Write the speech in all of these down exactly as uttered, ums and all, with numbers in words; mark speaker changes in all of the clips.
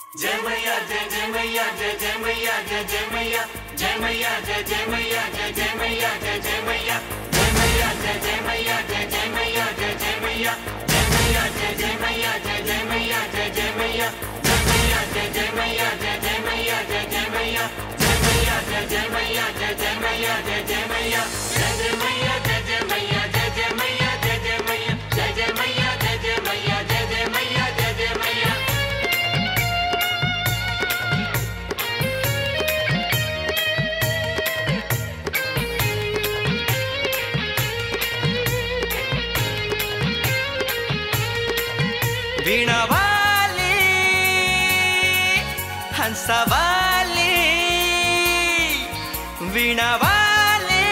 Speaker 1: जय मैया जय जय मैया जय जय मैया जय जय मैया जय मैया जय जय मैया जय जय मैया जय जय मैया जय मैया जय जय मैया जय जय मैया जय जय मैया जय मैया जय जय मैया जय जय मैया जय जय मैया जय मैया जय जय मैया जय जय मैया जय जय मैया जय मैया जय जय मैया जय जय मैया जय जय मैया जय जय मैया जय जय मैया जय जय मैया जय जय मैया जय जय मैया जय जय मैया जय जय मैया जय जय मैया।
Speaker 2: वीणा वाली हंसा वाली वीणा वाली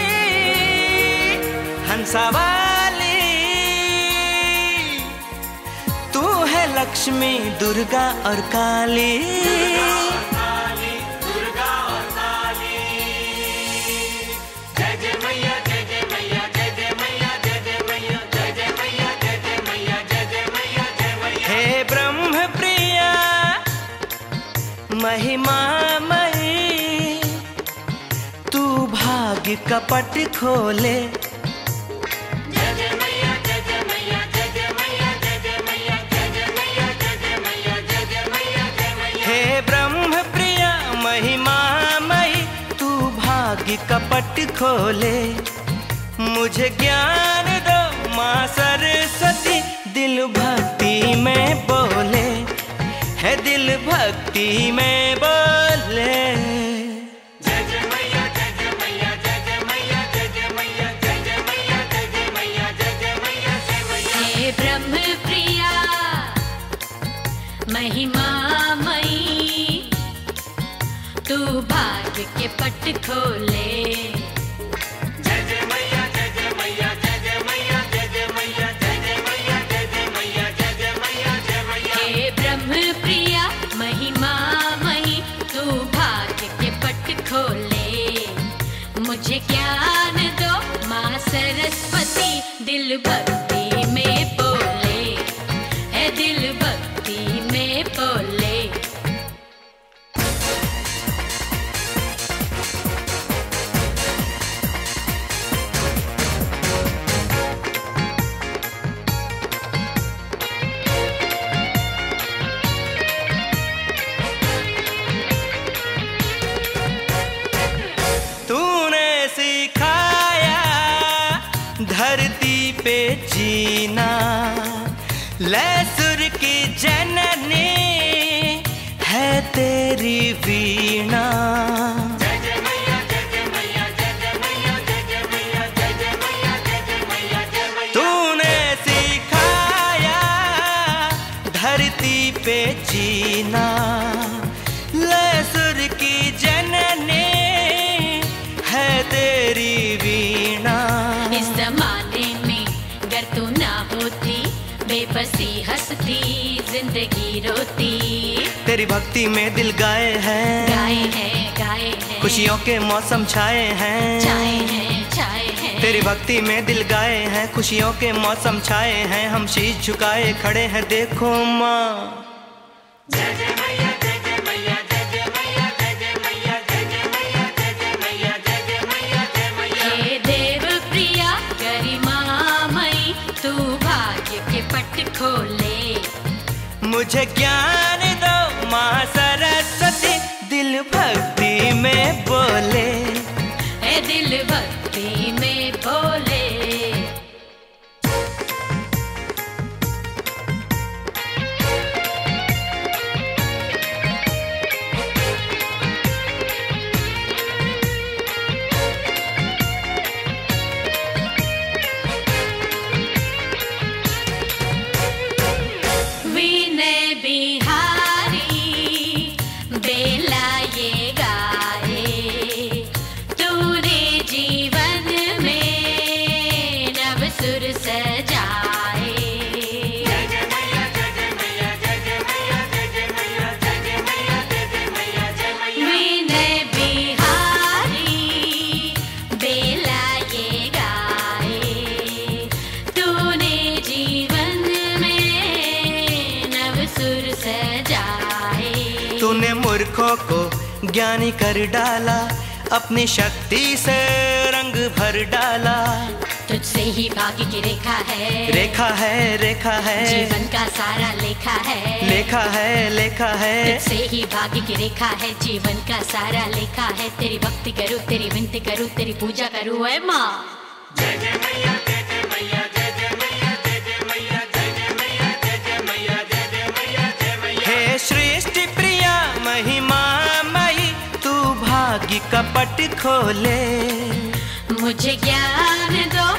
Speaker 2: हंसा वाली तू है लक्ष्मी दुर्गा और काली महिमामयी तू भाग्य का पट खोले
Speaker 1: जय जय मैया जय जय मैया जय जय मैया जय जय मैया जय जय मैया जय जय मैया जय जय मैया जय मैया।
Speaker 2: हे ब्रह्म प्रिया महिमामयी तू भाग्य का पट खोले मुझे ज्ञान दो माँ सरस्वती दिल भक्ति में बोले है दिल भक्ति में बोले।
Speaker 1: जय जय मैया जय जय मैया जय जय मैया जय जय मैया जय जय मैया जय जय मैया जय जय मैया जय मैया।
Speaker 3: हे ब्रह्म प्रिया महिमामयी तू भाग्य के पट खोले
Speaker 1: जय जय मैया जय जय मैया जय जय मैया जय जय मैया जय जय मैया जय जय मैया जय जय मैया जय मैया।
Speaker 3: हे ब्रह्म प्रिया महिमामयी तू भाग्य के पट खोले मुझे ज्ञान दो माँ सरस्वती दिल भक्ति में बोले है दिल भक्ति में बोले।
Speaker 2: धरती पे जीना लैसुर की जननी है तेरी वीणा
Speaker 1: जय जय मैया जय जय मैया जय जय मैया जय जय मैया जय जय मैया जय जय मैया जय मैया।
Speaker 2: तूने सिखाया धरती पे जीना लैसुर की जननी है तेरी वीणा।
Speaker 3: इस जमाने में अगर तू ना होती बेबसी हंसती जिंदगी रोती
Speaker 2: तेरी भक्ति में दिल गाए हैं
Speaker 3: गाए हैं गाए हैं
Speaker 2: खुशियों के मौसम छाए हैं
Speaker 3: छाए हैं छाए हैं
Speaker 2: तेरी भक्ति में दिल गाए हैं खुशियों के मौसम छाए हैं हम शीश झुकाए खड़े हैं देखो माँ।
Speaker 1: जय जय मैया जय जय मैया जय जय मैया जय जय मैया जय जय मैया जय जय मैया जय जय मैया जय मैया।
Speaker 3: हे देव प्रिया गरिमामयी तू भाग्य के पट खोले
Speaker 2: मुझे ज्ञान दो माँ सरस्वती दिल भक्ति में बोले
Speaker 3: है दिल भक्ति में बोले। जीवन में
Speaker 2: मूर्खों को ज्ञानी कर डाला, अपनी शक्ति से रंग भर डाला।
Speaker 3: तुझसे ही भाग्य की रेखा है,
Speaker 2: रेखा है, रेखा है,
Speaker 3: जीवन का सारा लेखा है,
Speaker 2: लेखा है, लेखा है।
Speaker 3: तुझसे ही भाग्य की रेखा है, जीवन का सारा लेखा है। तेरी भक्ति करूं, तेरी विनती करूं, तेरी पूजा करूं ऐ माँ।
Speaker 1: जय जय मैया, जय जय मैया, जय जय मैया, जय जय मैया, जय जय मैया, जय जय मैया, जय जय मैया, जय मैया।
Speaker 2: हे सृष्टि प्रिया महिमामयी, तू भाग्य का पट खोले,
Speaker 3: मुझे ज्ञान दो